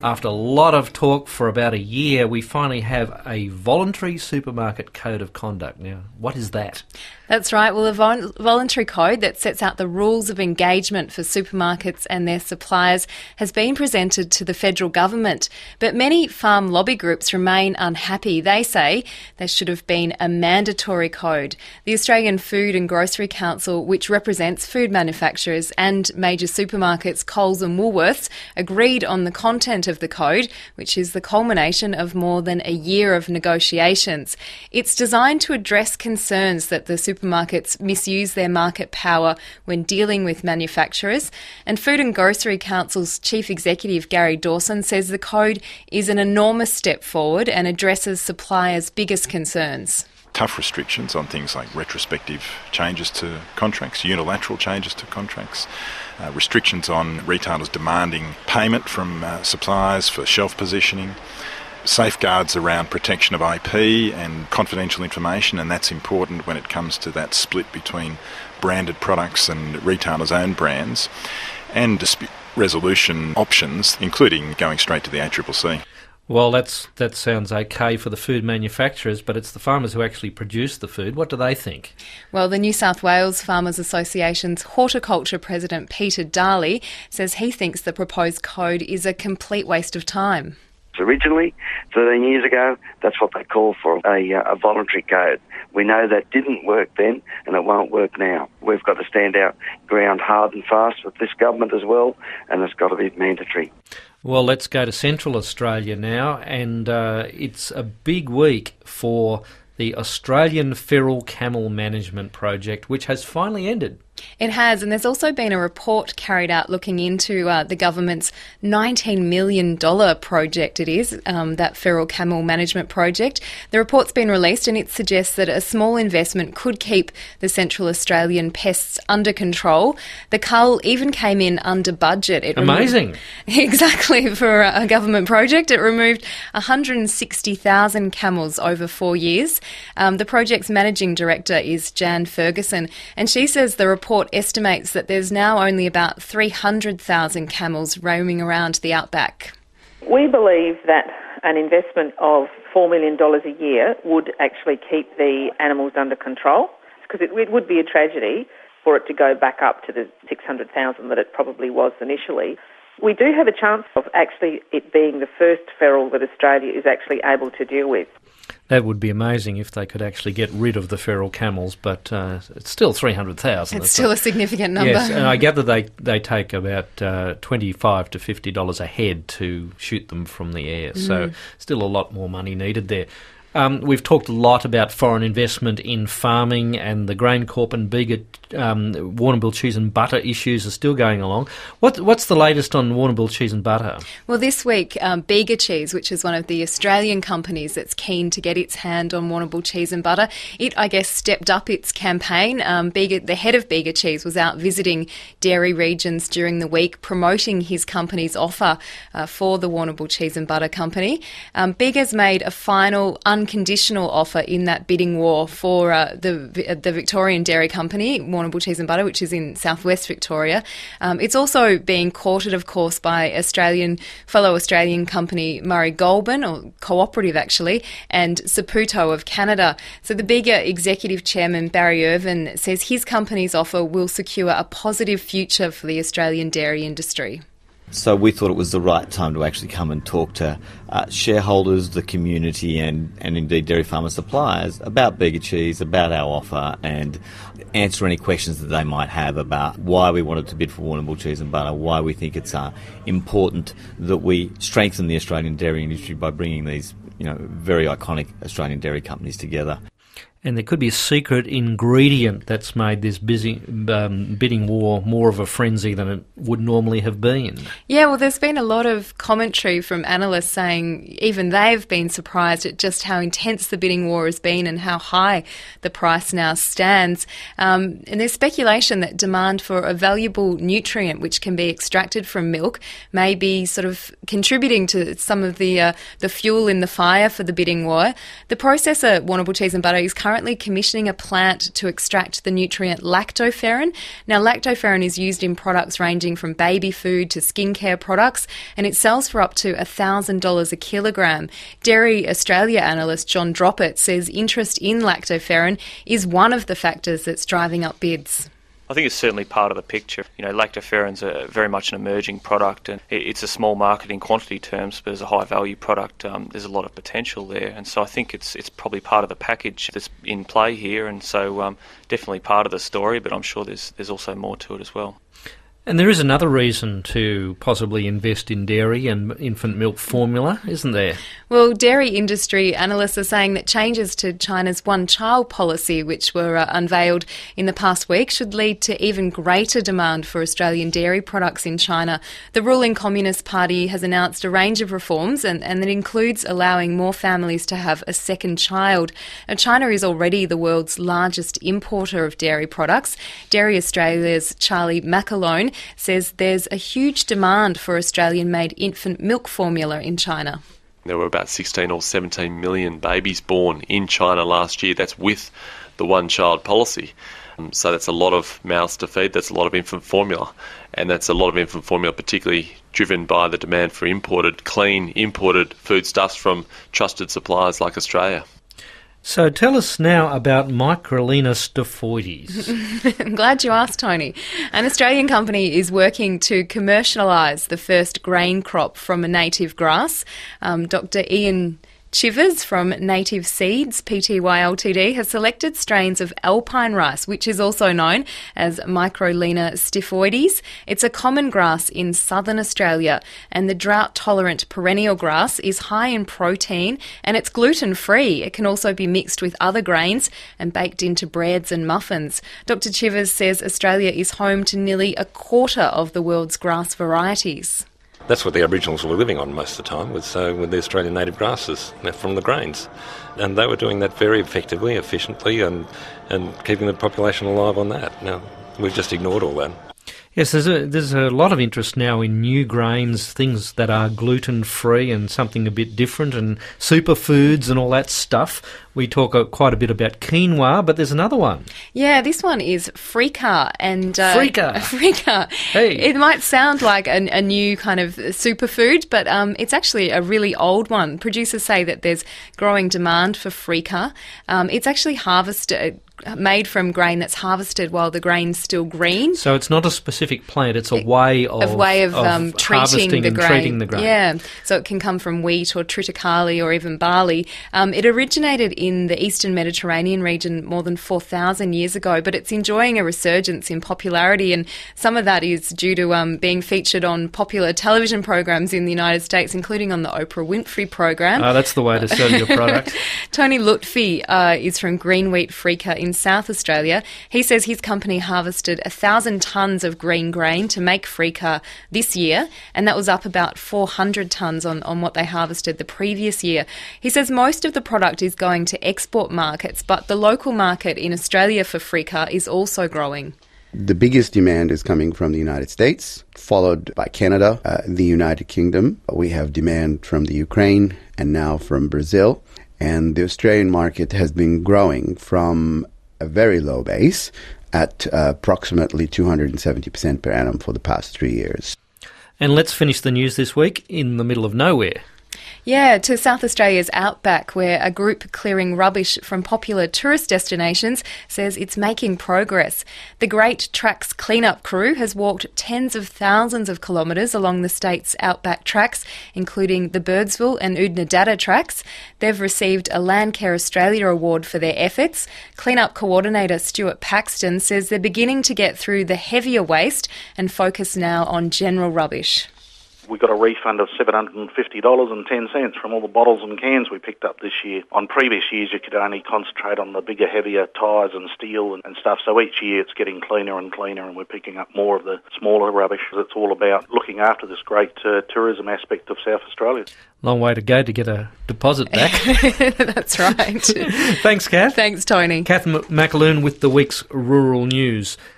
After a lot of talk for about a year, we finally have a voluntary supermarket code of conduct. Now, what is that? That's right. Well, a voluntary code that sets out the rules of engagement for supermarkets and their suppliers has been presented to the federal government. But many farm lobby groups remain unhappy. They say there should have been a mandatory code. The Australian Food and Grocery Council, which represents food manufacturers and major supermarkets, Coles and Woolworths, agreed on the content of the code, which is the culmination of more than a year of negotiations. It's designed to address concerns that the supermarkets misuse their market power when dealing with manufacturers. And Food and Grocery Council's Chief Executive Gary Dawson says the code is an enormous step forward and addresses suppliers' biggest concerns. Tough restrictions on things like retrospective changes to contracts, unilateral changes to contracts, restrictions on retailers demanding payment from suppliers for shelf positioning, safeguards around protection of IP and confidential information, and that's important when it comes to that split between branded products and retailers' own brands, and dispute resolution options, including going straight to the ACCC. Well, that sounds okay for the food manufacturers, but it's the farmers who actually produce the food. What do they think? Well, the New South Wales Farmers Association's Horticulture President Peter Darley says he thinks the proposed code is a complete waste of time. Originally, 13 years ago, that's what they called for, a voluntary code. We know that didn't work then, and it won't work now. We've got to stand our ground hard and fast with this government as well, and it's got to be mandatory. Well, let's go to Central Australia now, and it's a big week for the Australian Feral Camel Management Project, which has finally ended. It has, and there's also been a report carried out looking into the government's $19 million project, that Feral Camel Management Project. The report's been released and it suggests that a small investment could keep the Central Australian pests under control. The cull even came in under budget. Amazing. Exactly, for a government project. It removed 160,000 camels over 4 years. The project's managing director is Jan Ferguson, and she says the report estimates that there's now only about 300,000 camels roaming around the outback. We believe that an investment of $4 million a year would actually keep the animals under control, because it would be a tragedy for it to go back up to the 600,000 that it probably was initially. We do have a chance of actually it being the first feral that Australia is actually able to deal with. That would be amazing if they could actually get rid of the feral camels, but it's still 300,000. It's still a significant number. Yes, and I gather they take about $25 to $50 a head to shoot them from the air, so still a lot more money needed there. We've talked a lot about foreign investment in farming, and the GrainCorp and Bega Warrnambool cheese and butter issues are still going along. What's the latest on Warrnambool cheese and butter? Well, this week, Bega Cheese, which is one of the Australian companies that's keen to get its hand on Warrnambool cheese and butter, it, I guess, stepped up its campaign. The head of Bega Cheese was out visiting dairy regions during the week, promoting his company's offer for the Warrnambool cheese and butter company. Bega's made a final unconditional offer in that bidding war for the Victorian dairy company, Warrnambool Cheese and Butter, which is in southwest Victoria. It's also being courted, of course, by fellow Australian company Murray Goulburn, or Cooperative actually, and Saputo of Canada. So the Bega executive chairman, Barry Irvin, says his company's offer will secure a positive future for the Australian dairy industry. So we thought it was the right time to actually come and talk to shareholders, the community, and indeed dairy farmer suppliers about Bega Cheese, about our offer, and answer any questions that they might have about why we wanted to bid for Warrnambool cheese and butter, why we think it's important that we strengthen the Australian dairy industry by bringing these very iconic Australian dairy companies together. And there could be a secret ingredient that's made this bidding war more of a frenzy than it would normally have been. Yeah, well, there's been a lot of commentary from analysts saying even they've been surprised at just how intense the bidding war has been and how high the price now stands. And there's speculation that demand for a valuable nutrient which can be extracted from milk may be sort of contributing to some of the fuel in the fire for the bidding war. The processor, Warrnambool Cheese and Butter, is currently currently commissioning a plant to extract the nutrient lactoferrin. Now, lactoferrin is used in products ranging from baby food to skincare products, and it sells for up to $1,000 a kilogram. Dairy Australia analyst John Droppett says interest in lactoferrin is one of the factors that's driving up bids. I think it's certainly part of the picture. Lactoferrin's very much an emerging product, and it's a small market in quantity terms, but as a high-value product, there's a lot of potential there. And so I think it's probably part of the package that's in play here, and so definitely part of the story, but I'm sure there's also more to it as well. And there is another reason to possibly invest in dairy and infant milk formula, isn't there? Well, dairy industry analysts are saying that changes to China's one-child policy, which were unveiled in the past week, should lead to even greater demand for Australian dairy products in China. The ruling Communist Party has announced a range of reforms, and that includes allowing more families to have a second child. Now, China is already the world's largest importer of dairy products. Dairy Australia's Charlie McAlone says there's a huge demand for Australian-made infant milk formula in China. There were about 16 or 17 million babies born in China last year. That's with the one-child policy. So that's a lot of mouths to feed, that's a lot of infant formula. And that's a lot of infant formula particularly driven by the demand for clean imported foodstuffs from trusted suppliers like Australia. So tell us now about Microlina staphoides. I'm glad you asked, Tony. An Australian company is working to commercialise the first grain crop from a native grass. Dr. Ian Chivers from Native Seeds Pty Ltd has selected strains of alpine rice, which is also known as Microlina staphoides. It's a common grass in southern Australia, and the drought-tolerant perennial grass is high in protein and it's gluten-free. It can also be mixed with other grains and baked into breads and muffins. Dr. Chivers says Australia is home to nearly a quarter of the world's grass varieties. That's what the Aboriginals were living on most of the time, with the Australian native grasses from the grains. And they were doing that very effectively, efficiently, and keeping the population alive on that. Now, we've just ignored all that. Yes, there's a lot of interest now in new grains, things that are gluten-free and something a bit different, and superfoods and all that stuff. We talk quite a bit about quinoa, but there's another one. Yeah, this one is Freekeh. And Freekeh! Hey! It might sound like a new kind of superfood, but it's actually a really old one. Producers say that there's growing demand for Freekeh. It's actually made from grain that's harvested while the grain's still green. So it's not a specific plant, it's a way of treating the grain. Treating the grain. Yeah, so it can come from wheat or triticale or even barley. It originated in the eastern Mediterranean region more than 4,000 years ago, but it's enjoying a resurgence in popularity, and some of that is due to being featured on popular television programs in the United States, including on the Oprah Winfrey program. That's the way to sell your product. Tony Lutfi is from Green Wheat Freekeh in South Australia. He says his company harvested 1,000 tonnes of green grain to make Freekeh this year, and that was up about 400 tonnes on what they harvested the previous year. He says most of the product is going to export markets, but the local market in Australia for Freekeh is also growing. The biggest demand is coming from the United States, followed by Canada, the United Kingdom. We have demand from the Ukraine and now from Brazil. And the Australian market has been growing from a very low base at approximately 270% per annum for the past 3 years. And let's finish the news this week in the middle of nowhere. Yeah, to South Australia's outback, where a group clearing rubbish from popular tourist destinations says it's making progress. The Great Tracks cleanup crew has walked tens of thousands of kilometres along the state's outback tracks, including the Birdsville and Oodnadatta tracks. They've received a Landcare Australia award for their efforts. Cleanup coordinator Stuart Paxton says they're beginning to get through the heavier waste and focus now on general rubbish. We got a refund of $750.10 from all the bottles and cans we picked up this year. On previous years, you could only concentrate on the bigger, heavier tyres and steel and stuff. So each year it's getting cleaner and cleaner, and we're picking up more of the smaller rubbish. It's all about looking after this great tourism aspect of South Australia. Long way to go to get a deposit back. That's right. Thanks, Kath. Thanks, Tony. Kath McAloon with the week's Rural News.